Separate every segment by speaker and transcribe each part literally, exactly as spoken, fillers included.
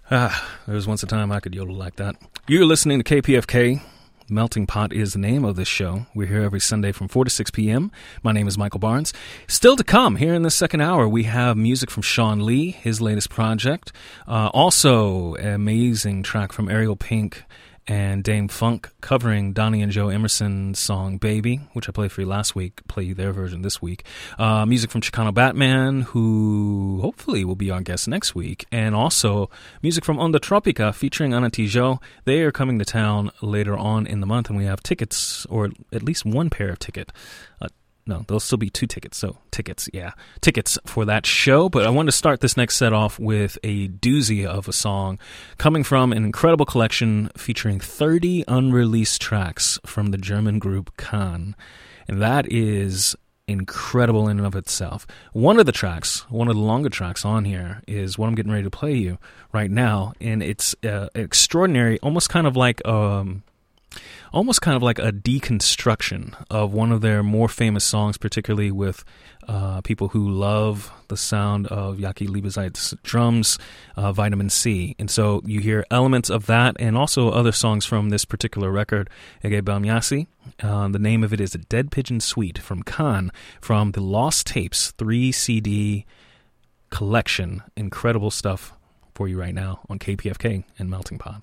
Speaker 1: Ah, there was once a time I could yodel like that. You're listening to K P F K. Melting Pot is the name of this show. We're here every Sunday from four to six p.m. My name is Michael Barnes. Still to come, here in this second hour, we have music from Sean Lee, his latest project. Uh, also, an amazing track from Ariel Pink and Dame Funk covering Donnie and Joe Emerson's song Baby, which I played for you last week, play you their version this week. Uh, music from Chicano Batman, who hopefully will be our guest next week. And also music from Onda Tropica featuring Ana Tijoux. They are coming to town later on in the month, and we have tickets, or at least one pair of ticket. Uh, No, there'll still be two tickets. So tickets, yeah. Tickets for that show. But I wanted to start this next set off with a doozy of a song coming from an incredible collection featuring thirty unreleased tracks from the German group Can. And that is incredible in and of itself. One of the tracks, one of the longer tracks on here is what I'm getting ready to play you right now. And it's uh, extraordinary, almost kind of like... um. Almost kind of like a deconstruction of one of their more famous songs, particularly with uh, people who love the sound of Jaki Liebeseit's drums, uh, Vitamin C. And so you hear elements of that and also other songs from this particular record, Ege Balmyasi. Uh, the name of it is A Dead Pigeon Suite from Can, from the Lost Tapes three C D collection. Incredible stuff for you right now on K P F K and Melting Pot.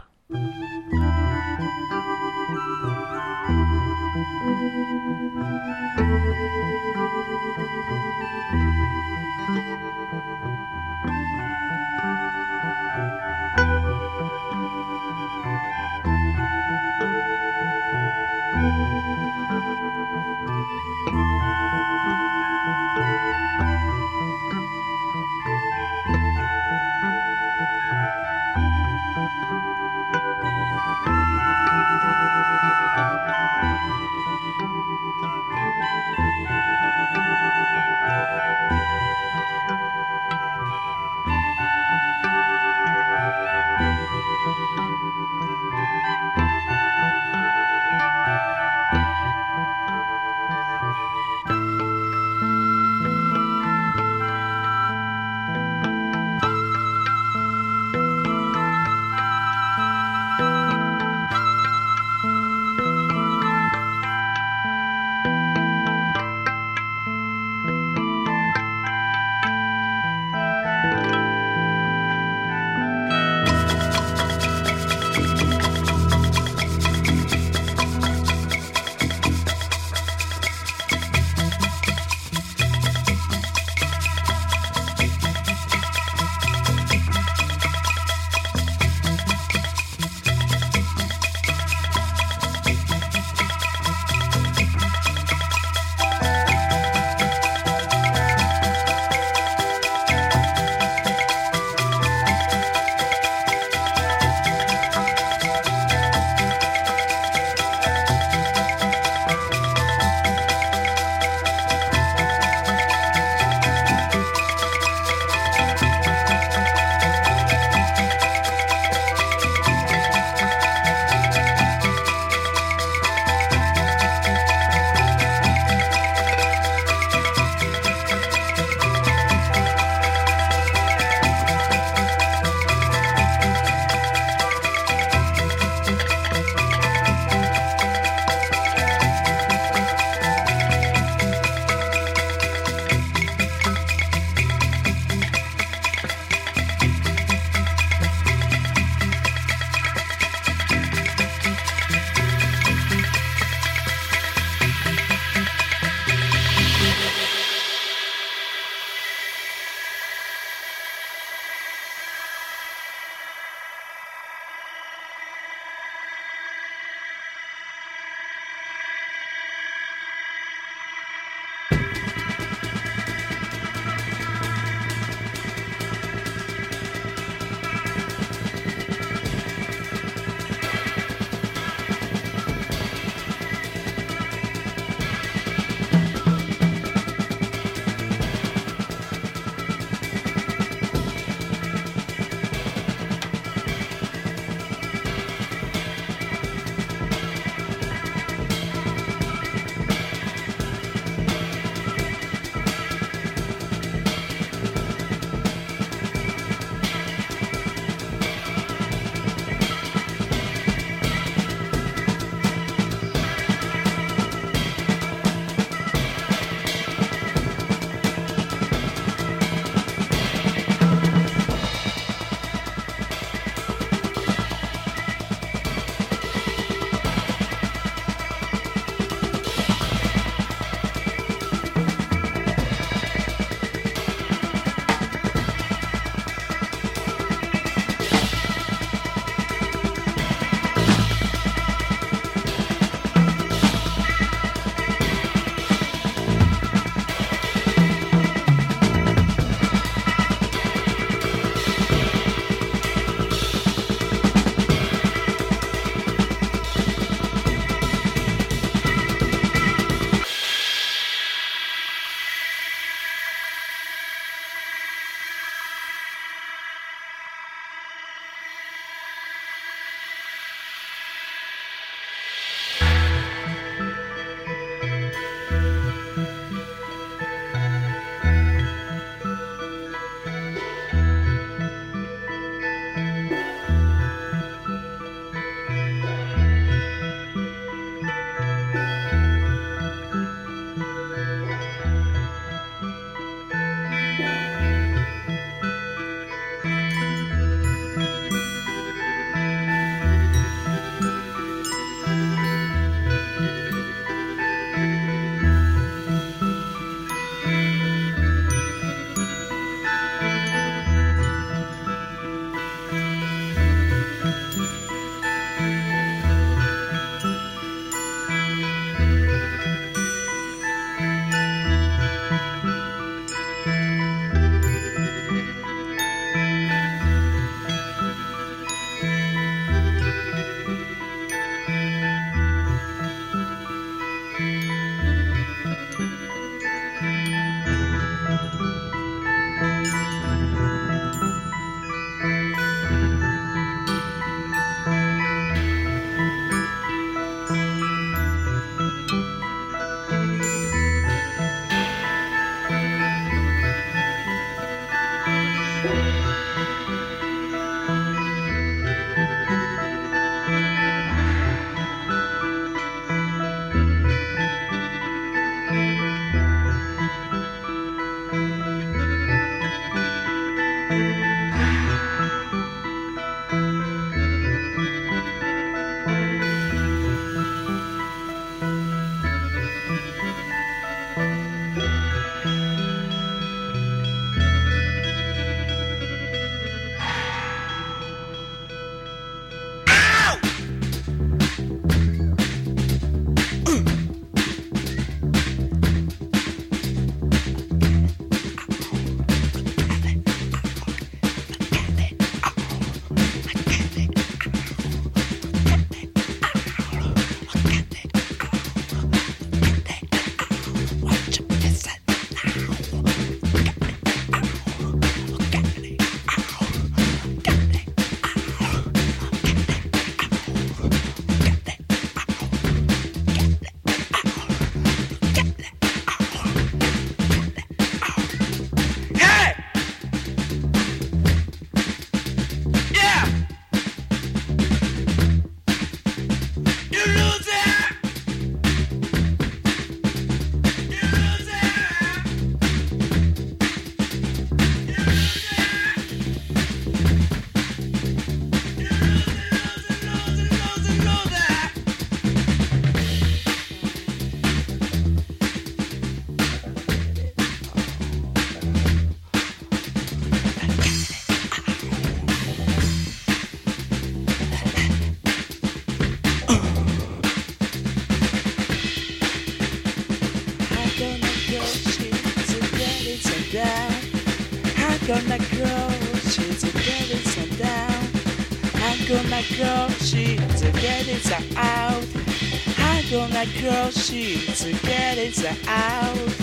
Speaker 2: get it down. I'm gonna go she to get it out. I'm gonna go she to get it out.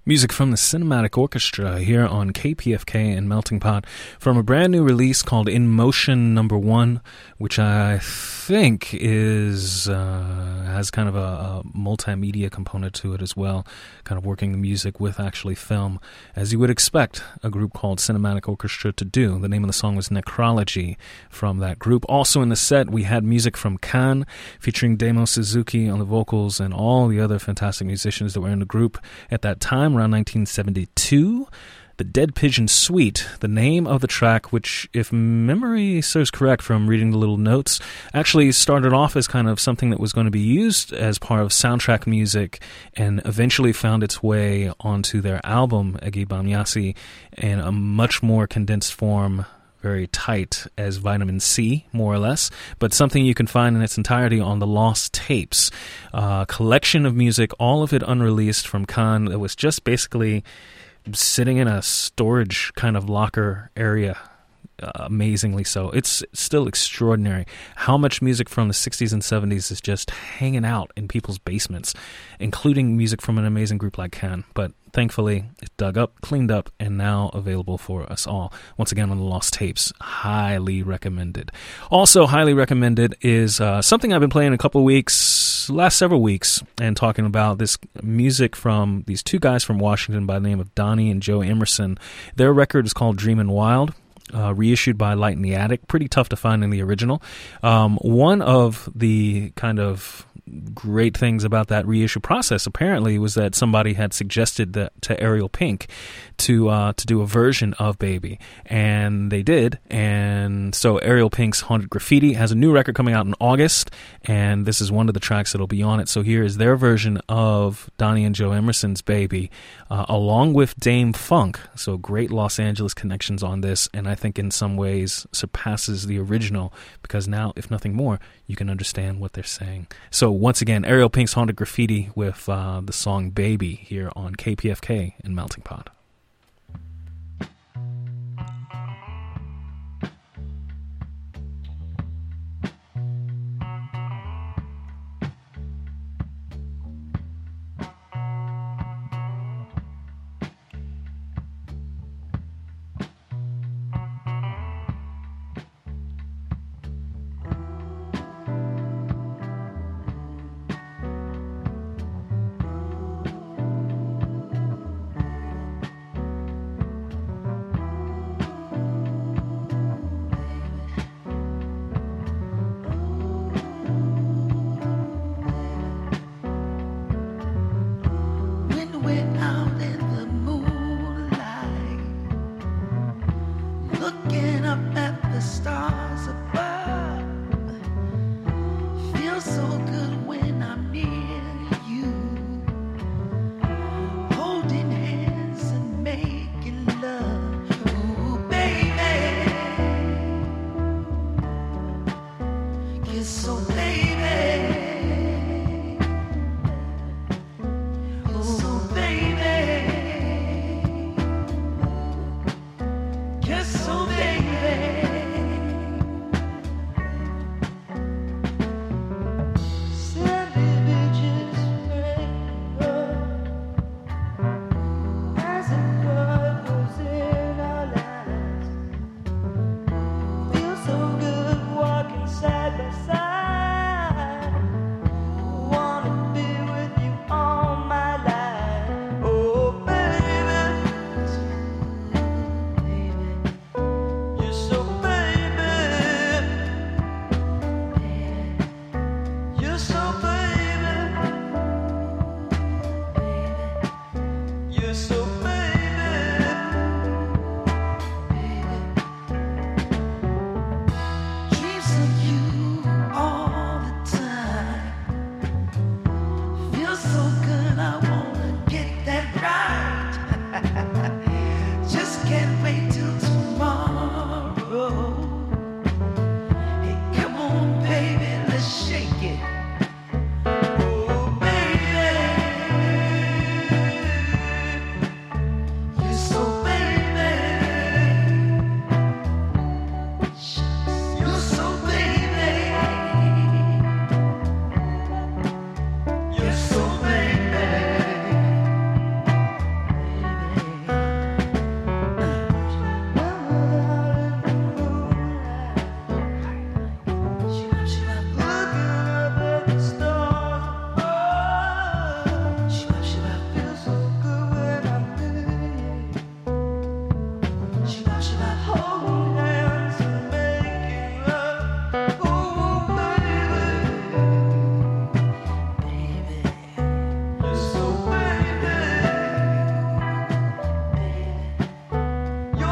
Speaker 1: Music from the Cinematic Orchestra here on K P F K and Melting Pot from a brand new release called In Motion Number One, which I think is uh, has kind of a, a multimedia component to it as well, kind of working the music with actually film, as you would expect a group called Cinematic Orchestra to do. The name of the song was Necrology from that group. Also in the set, we had music from Can, featuring Demo Suzuki on the vocals and all the other fantastic musicians that were in the group at that time, around nineteen seventy-two. The Dead Pigeon Suite, the name of the track, which, if memory serves correct from reading the little notes, actually started off as kind of something that was going to be used as part of soundtrack music and eventually found its way onto their album, Egi Bamyasi, in a much more condensed form, very tight as Vitamin C, more or less, but something you can find in its entirety on the Lost Tapes, a collection of music, all of it unreleased from Khan, that was just basically sitting in a storage kind of locker area, uh, amazingly so. It's still extraordinary how much music from the sixties and seventies is just hanging out in people's basements, including music from an amazing group like Can. But thankfully, it's dug up, cleaned up, and now available for us all. Once again, on the Lost Tapes, highly recommended. Also highly recommended is uh, something I've been playing a couple of weeks, last several weeks, and talking about this music from these two guys from Washington by the name of Donnie and Joe Emerson. Their record is called Dreamin' Wild. Uh, reissued by Light in the Attic. Pretty tough to find in the original. Um, one of the kind of great things about that reissue process apparently was that somebody had suggested that to Ariel Pink to uh, to do a version of Baby, and they did. And so Ariel Pink's Haunted Graffiti has a new record coming out in August, and this is one of the tracks that'll be on it. So here is their version of Donnie and Joe Emerson's Baby, uh, along with Dame Funk. So great Los Angeles connections on this, and I think in some ways surpasses the original, because now, if nothing more, you can understand what they're saying. So once again, Ariel Pink's Haunted Graffiti with uh, the song Baby here on K P F K and Melting Pot.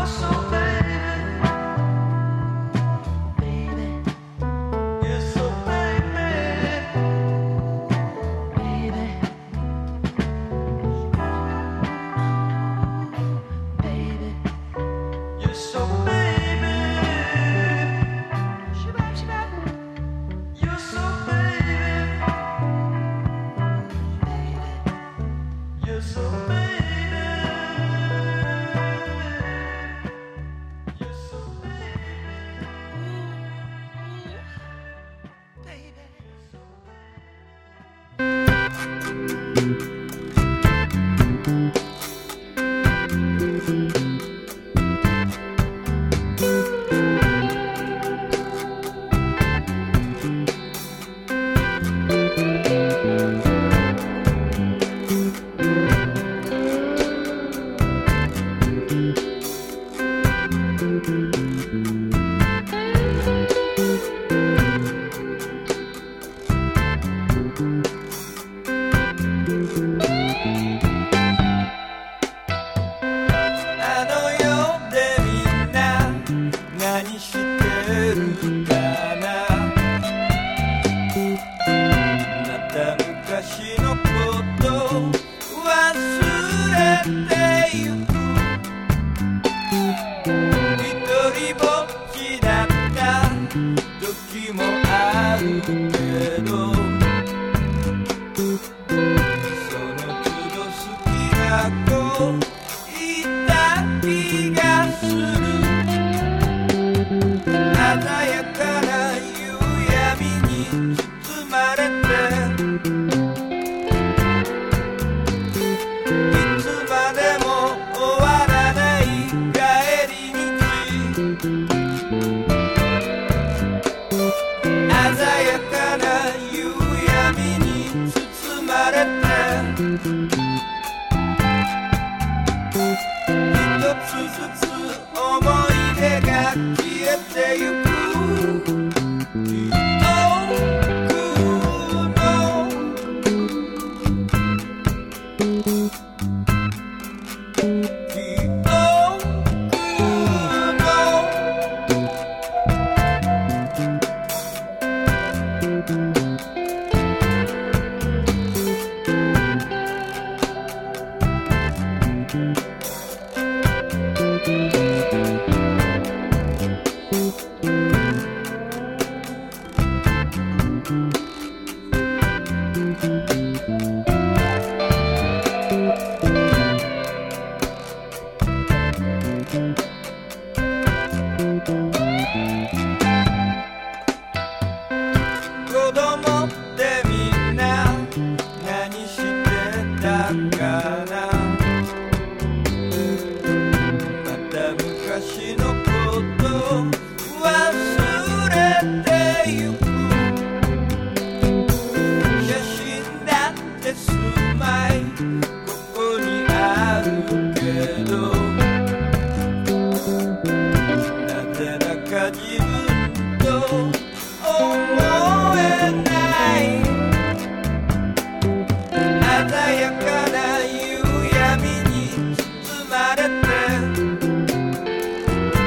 Speaker 3: 「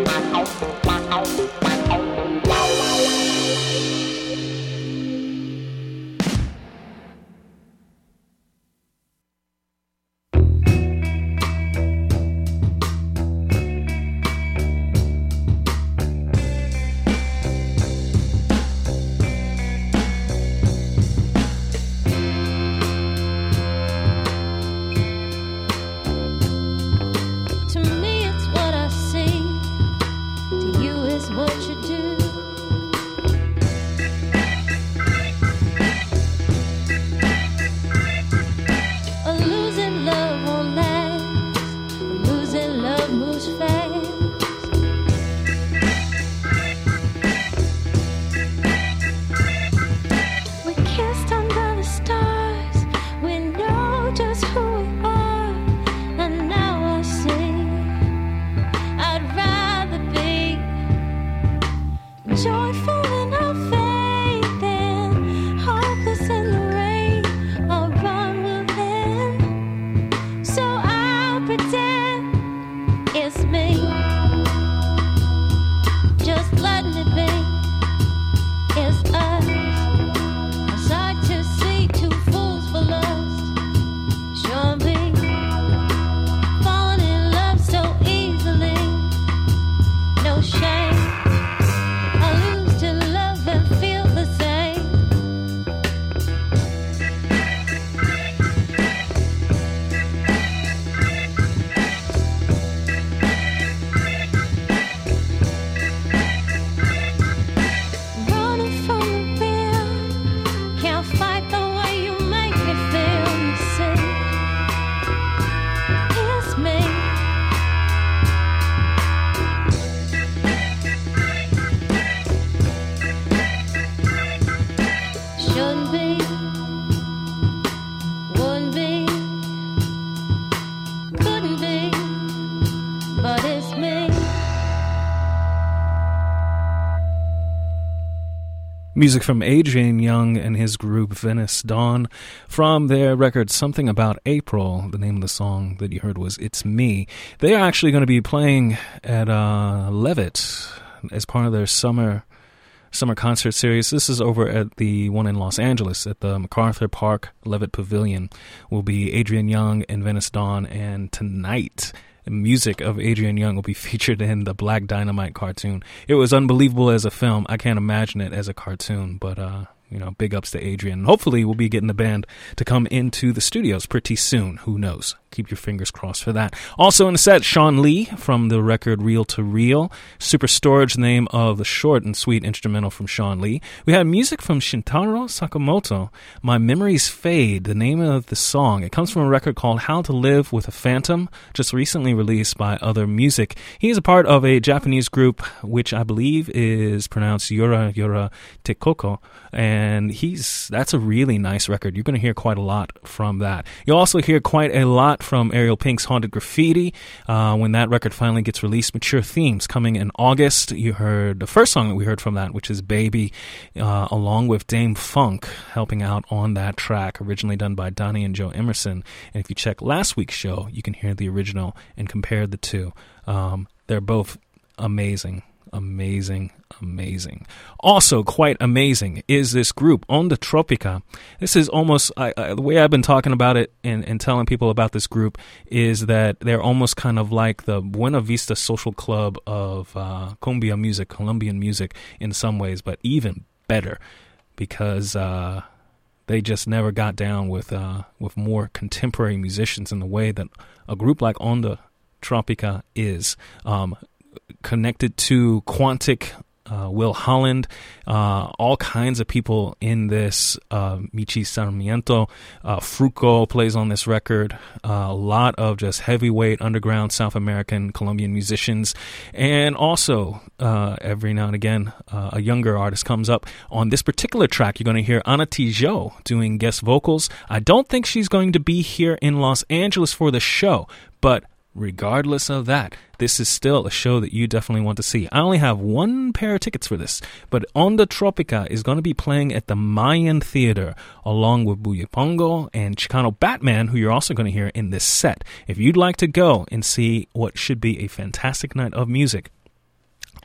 Speaker 1: Music from Adrian Young and his group Venice Dawn from their record Something About April. The name of the song that you heard was It's Me. They are actually going to be playing at uh, Levitt as part of their summer summer concert series. This is over at the one in Los Angeles at the MacArthur Park Levitt Pavilion. Will be Adrian Young and Venice Dawn, and tonight music of Adrian Young will be featured in the Black Dynamite cartoon. It was unbelievable as a film. I can't imagine it as a cartoon, but uh, you know, big ups to Adrian. Hopefully we'll be getting the band to come into the studios pretty soon. Who knows? Keep your fingers crossed for that. Also in the set, Sean Lee from the record Reel to Reel. Super Storage, the name of the short and sweet instrumental from Sean Lee. We had music from Shintaro Sakamoto, My Memories Fade, the name of the song. It comes from a record called How to Live with a Phantom, just recently released by Other Music. He is a part of a Japanese group, which I believe is pronounced Yora Yora Tekoko, and he's that's a really nice record. You're going to hear quite a lot from that. You'll also hear quite a lot from Ariel Pink's Haunted Graffiti uh, when that record finally gets released. Mature Themes coming in August. You heard the first song that we heard from that, which is Baby, uh, along with Dame Funk helping out on that track, originally done by Donnie and Joe Emerson. And if you check last week's show, you can hear the original and compare the two. Um, they're both amazing. Amazing, amazing. Also quite amazing is this group, Onda Tropica. This is almost, I, I, the way I've been talking about it and, and telling people about this group is that they're almost kind of like the Buena Vista Social Club of uh, cumbia music, Colombian music in some ways, but even better because uh, they just never got down with, uh, with more contemporary musicians in the way that a group like Onda Tropica is. Um, connected to Quantic, uh, Will Holland, uh, all kinds of people in this. Uh, Michi Sarmiento, uh, Fruco plays on this record. Uh, a lot of just heavyweight underground South American Colombian musicians, and also uh, every now and again uh, a younger artist comes up. On this particular track, you're going to hear Ana Tijoux doing guest vocals. I don't think she's going to be here in Los Angeles for the show, but regardless of that, this is still a show that you definitely want to see. I only have one pair of tickets for this, but Onda Tropica is going to be playing at the Mayan Theater along with Buyepongo and Chicano Batman, who you're also going to hear in this set. If you'd like to go and see what should be a fantastic night of music,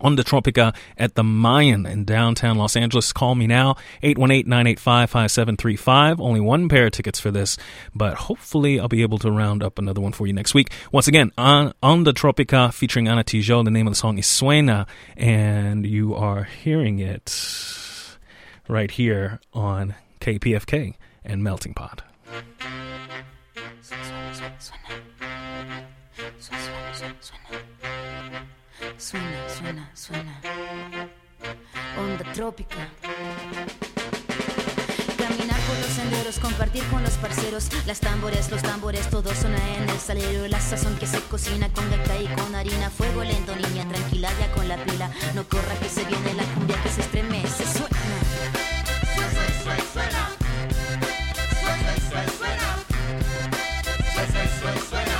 Speaker 1: Onda Tropica at the Mayan in downtown Los Angeles. Call me now, eight one eight, nine eight five, five seven three five. Only one pair of tickets for this, but hopefully I'll be able to round up another one for you next week. Once again, on Onda Tropica featuring Ana Tijoux. The name of the song is Suena, and you are hearing it right here on K P F K and Melting Pot.
Speaker 3: Suena, suena, suena. Onda trópica. Caminar por los senderos, compartir con los parceros. Las tambores, los tambores, todo suena en el salero. La sazón que se cocina con gaita y con harina. Fuego lento, niña, tranquila ya con la pila. No corra que se viene la cumbia que se estremece. Suena. Suena, suena, suena. Suena, suena, suena. Suena, suena, suena.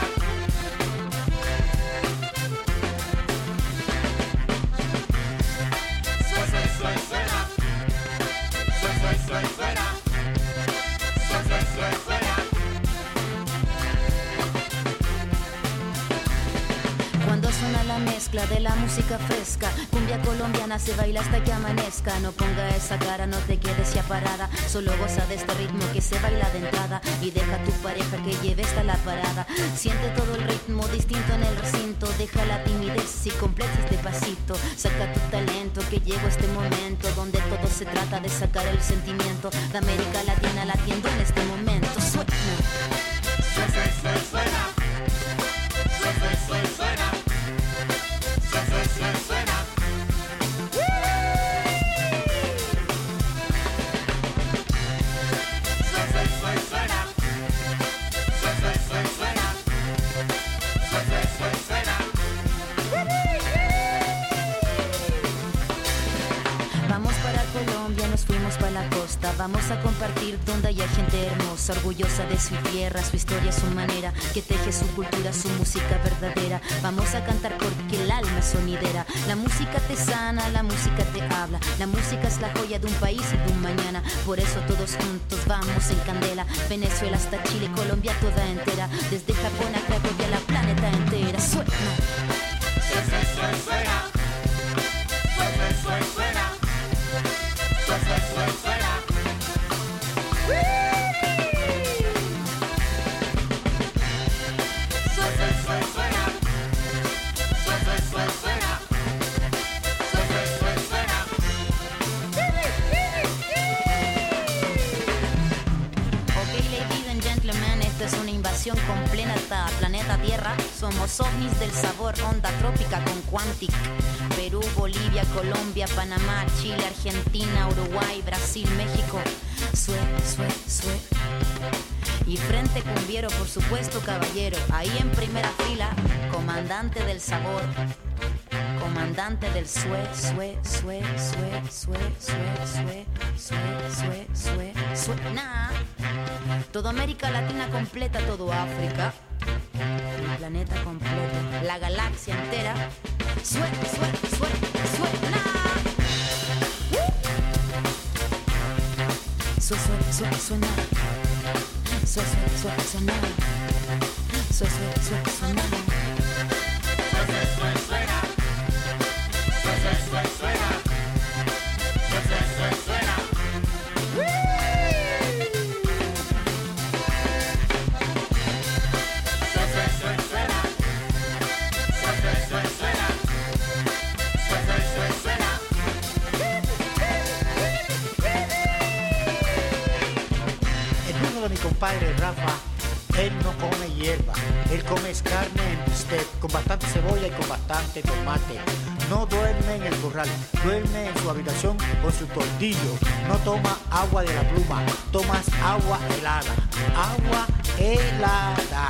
Speaker 3: Cuando suena la mezcla de la música fresca, cumbia colombiana se baila hasta que amanezca. No ponga esa cara, no te quedes ya parada. Solo goza de este ritmo que se baila de entrada. Y deja a tu pareja que lleve hasta la parada. Siente todo el ritmo distinto en el recinto. Deja la timidez y completa este pasito. Saca tu talento que llegó este momento donde todo se trata de sacar el sentimiento de América Latina latiendo en este momento. Suena. Suena, suena, suena. Suena, suena, suena. Suena, suena, suena. Vamos para Colombia, nos fuimos para la costa. Vamos a compartir donde haya gente hermosa, orgullosa de su tierra, su historia, su manera, que teje su cultura, su música verdadera. Vamos a cantar porque el alma es sonidera. La música te sana, la música te habla. La música es la joya de un país y de un mañana. Por eso todos juntos vamos en candela. Venezuela hasta Chile, Colombia toda entera. Desde Japón a Cracovia, la planeta entera. Suena. Suena, suena, suena. Suena, suena, suena. Suena, suena, suena. Con planeta, planeta Tierra, somos ovnis del sabor, onda trópica con Quantic. Perú, Bolivia, Colombia, Panamá, Chile, Argentina, Uruguay, Brasil, México. Sue, sue, sue. Y frente cumbiero, por supuesto, caballero. Ahí en primera fila, comandante del sabor. Comandante del sue, sue, sue, sue, sue, sue, sue, sue, sue, sue, suena. Toda América Latina completa, todo África, el planeta completo, la galaxia entera. Suena, suena, suena, suena. Suena, suena, suena. Suena, suena, suena. Suena, suena, suena.
Speaker 4: Padre Rafa, él no come hierba, él come carne en bistec, con bastante cebolla y con bastante tomate. No duerme en el corral, duerme en su habitación con su tortillo. No toma agua de la pluma, tomas agua helada, agua helada.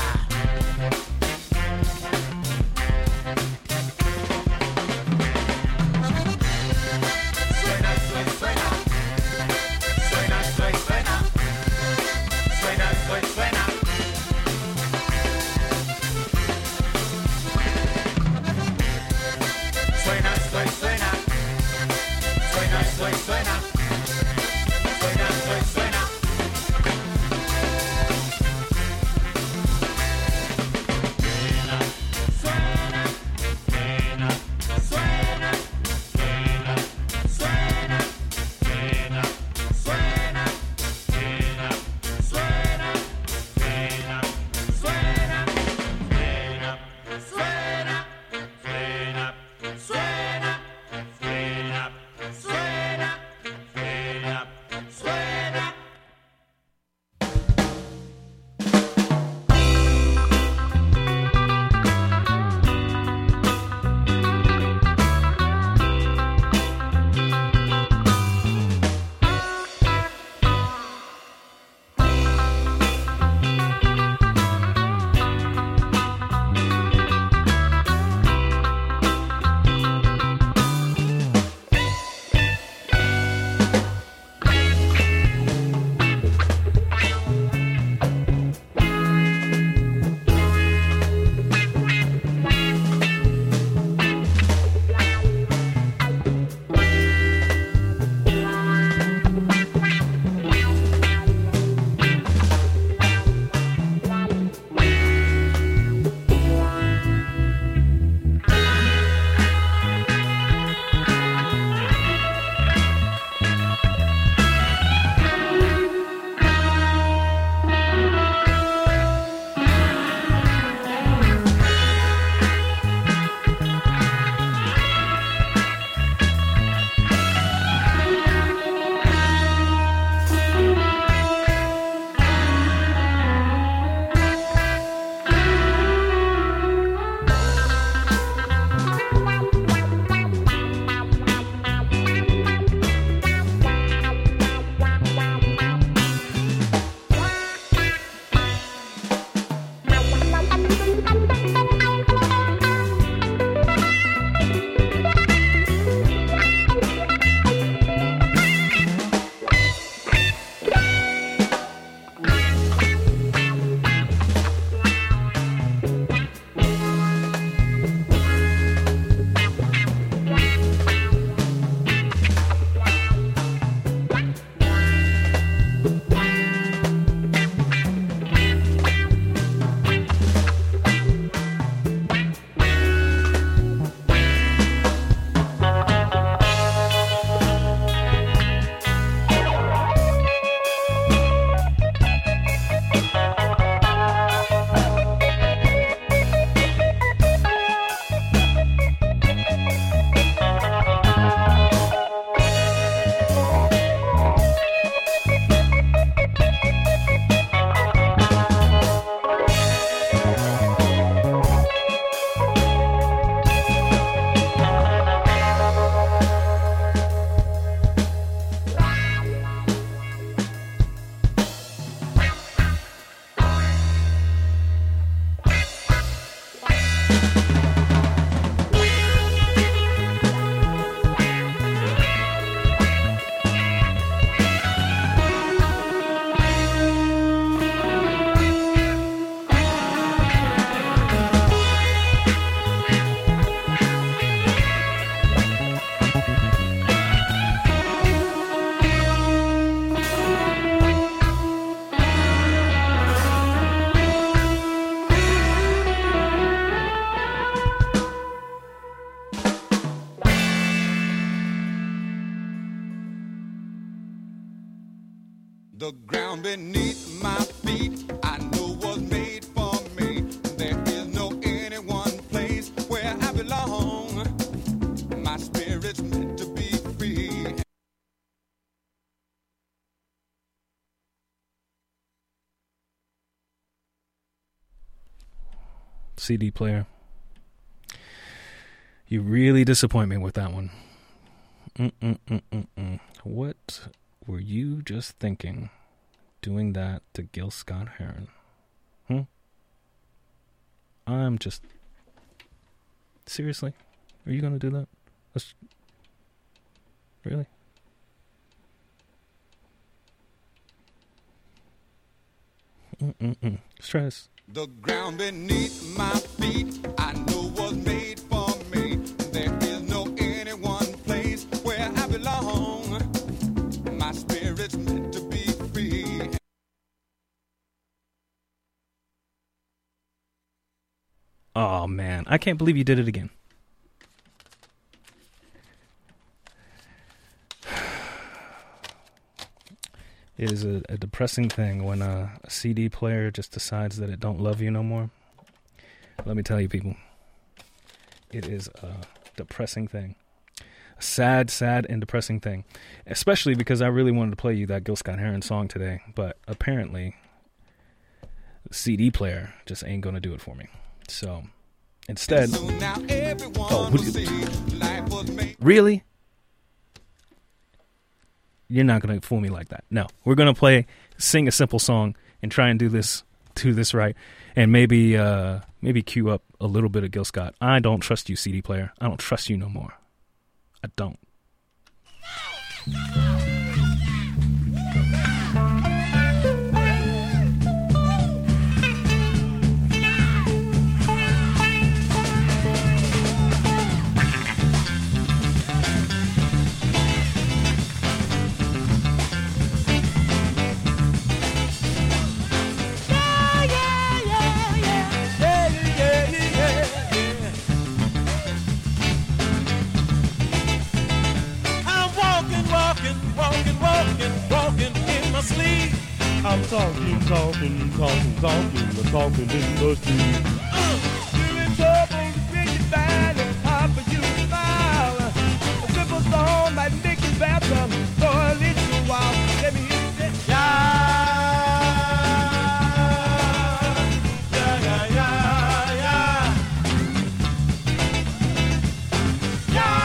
Speaker 5: The ground beneath my feet, I know was made for me. There is no any one place where I belong. My spirit's meant to be free.
Speaker 1: C D player, you really disappoint me with that one. Mm-mm-mm-mm-mm. What were you just thinking doing that to Gil Scott-Heron? Hmm? I'm just... Seriously? Are you going to do that? Let's... Really? Mm-mm-mm. Let's try this.
Speaker 5: The ground beneath my feet, I know was made for me. There is no any one place where I belong. My spirit's meant to be free.
Speaker 1: Oh, man. I can't believe you did it again. It is a, a depressing thing when a, a C D player just decides that it don't love you no more. Let me tell you, people. It is a depressing thing. A sad, sad, and depressing thing. Especially because I really wanted to play you that Gil Scott-Heron song today. But apparently, the C D player just ain't going to do it for me. So, instead...
Speaker 5: So now everyone
Speaker 1: oh,
Speaker 5: will see life was made.
Speaker 1: Really? You're not going to fool me like that. No. We're going to play, sing a simple song, and try and do this do this right. And maybe uh, maybe cue up a little bit of Gil Scott. I don't trust you, C D player. I don't trust you no more. I don't.
Speaker 6: I'm talking, talking, talking, talking, talking in the street. Uh, you're in trouble when you find it hard for you to smile. A simple song might make you better for a little while. Let me hear you say, yeah, yeah, yeah, yeah, yeah, yeah.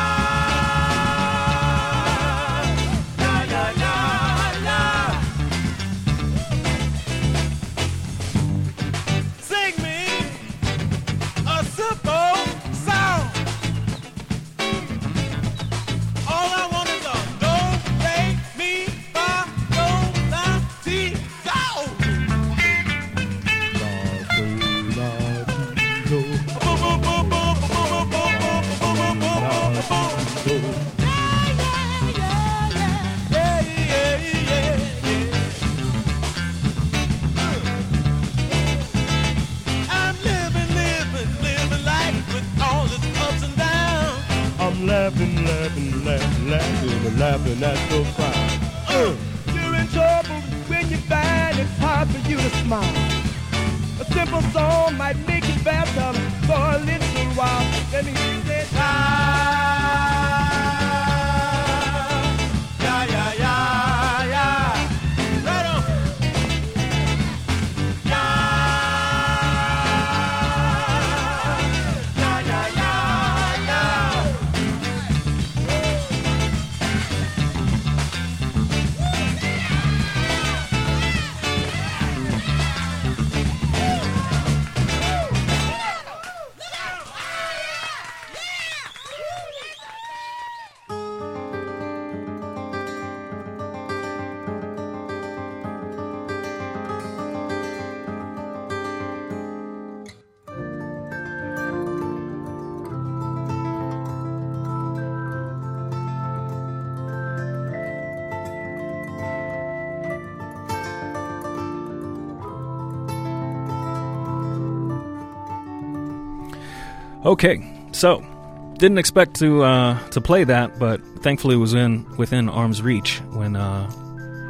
Speaker 6: Laughing, laughing, laughing, laughing, laughing at the crowd. Uh, you're in trouble when you find it's hard for you to smile. A simple song might make you better for a little while. Let me hear you say, ah, yeah, yeah, yeah, yeah. Right on. Yeah, yeah, yeah, yeah, yeah.
Speaker 1: Okay, so didn't expect to uh, to play that, but thankfully it was in within arm's reach when uh,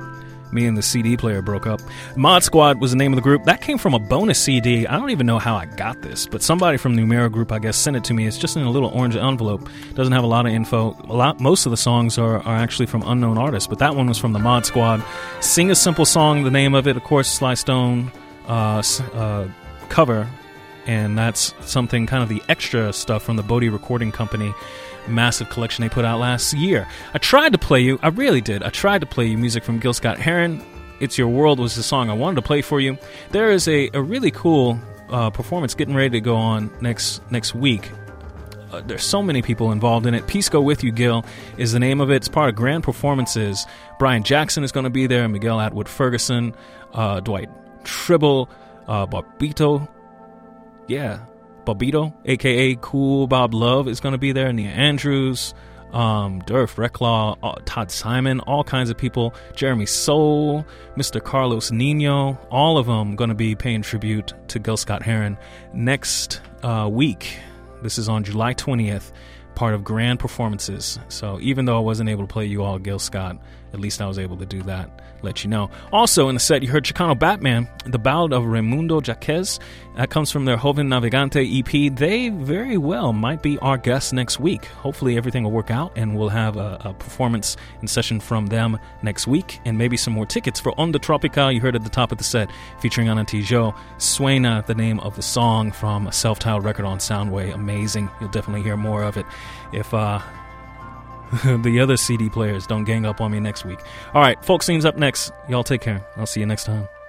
Speaker 1: Me and the C D player broke up. Mod Squad was the name of the group. That came from a bonus C D. I don't even know how I got this, but somebody from the Numero group, I guess, sent it to me. It's just in a little orange envelope. Doesn't have a lot of info. A lot, most of the songs are, are actually from unknown artists, but that one was from the Mod Squad. Sing a Simple Song, the name of it, of course, Sly Stone uh, uh, cover, and that's something kind of the extra stuff from the Bodie Recording Company. Massive collection they put out last year. I tried to play you, I really did, I tried to play you music from Gil Scott-Heron. It's Your World was the song I wanted to play for you. There is a, a really cool uh, performance getting ready to go on next next week. Uh, there's so many people involved in it. Peace Go With You, Gil, is the name of it. It's part of Grand Performances. Brian Jackson is going to be there, Miguel Atwood Ferguson, uh, Dwight Tribble, uh, Barbito, yeah, Bobito, a k a. Cool Bob Love, is going to be there. Nia Andrews, um, Durf Reclaw, uh, Todd Simon, all kinds of people. Jeremy Soule, Mister Carlos Nino, all of them going to be paying tribute to Gil Scott-Heron next uh, week. This is on July twentieth, part of Grand Performances. So even though I wasn't able to play you all Gil Scott, at least I was able to do that. Let you know. Also in the set, you heard Chicano Batman, the Ballad of Raimundo Jaquez. That comes from their Joven Navegante E P. They very well might be our guests next week. Hopefully everything will work out, and we'll have a, a performance and session from them next week, and maybe some more tickets for Onda Tropical. You heard at the top of the set, featuring Anantijo. Suena, the name of the song from a self-titled record on Soundway. Amazing. You'll definitely hear more of it if uh the other C D players don't gang up on me next week. All right, folk scene's up next. Y'all take care. I'll see you next time.